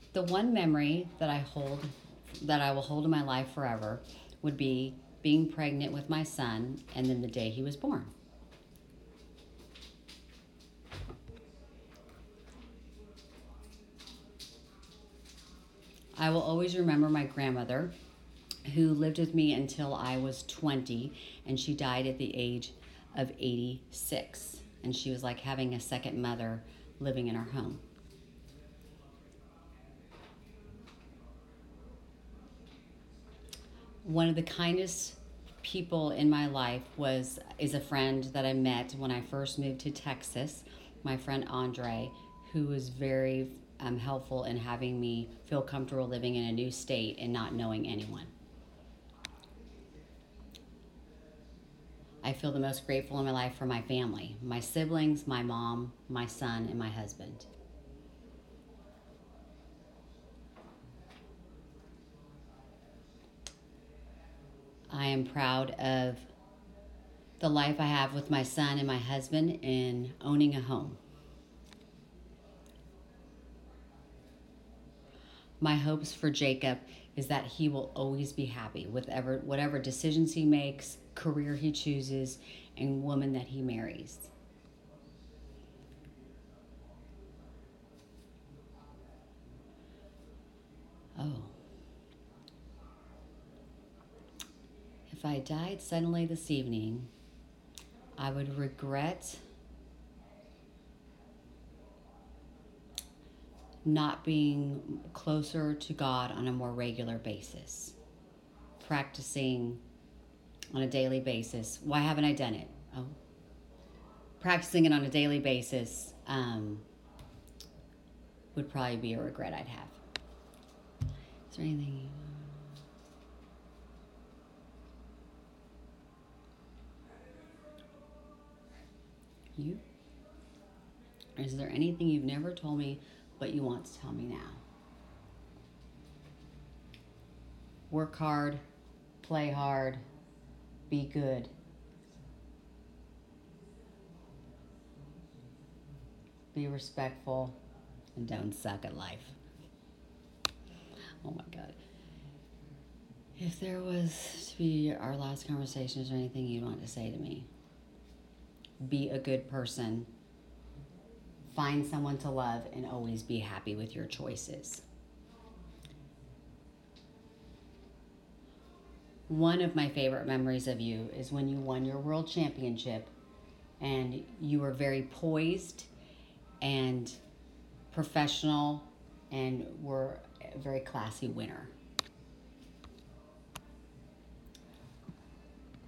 The one memory that I will hold in my life forever, would be being pregnant with my son and then the day he was born. I will always remember my grandmother, who lived with me until I was 20, and she died at the age of 86. And she was like having a second mother living in our home. One of the kindest people in my life is a friend that I met when I first moved to Texas, my friend Andre, who was very helpful in having me feel comfortable living in a new state and not knowing anyone. I feel the most grateful in my life for my family, my siblings, my mom, my son, and my husband. I am proud of the life I have with my son and my husband in owning a home. My hopes for Jacob is that he will always be happy with whatever decisions he makes, career he chooses, and woman that he marries. Oh, if I died suddenly this evening, I would regret not being closer to God on a more regular basis, practicing on a daily basis. Why haven't I done it? Oh, practicing it on a daily basis would probably be a regret I'd have. Is there anything you? Is there anything you've never told me but you want to tell me now? Work hard, play hard, be good. Be respectful, and don't suck at life. Oh my God. If there was to be our last conversation, is there anything you'd want to say to me? Be a good person. Find someone to love and always be happy with your choices. One of my favorite memories of you is when you won your world championship and you were very poised and professional and were a very classy winner.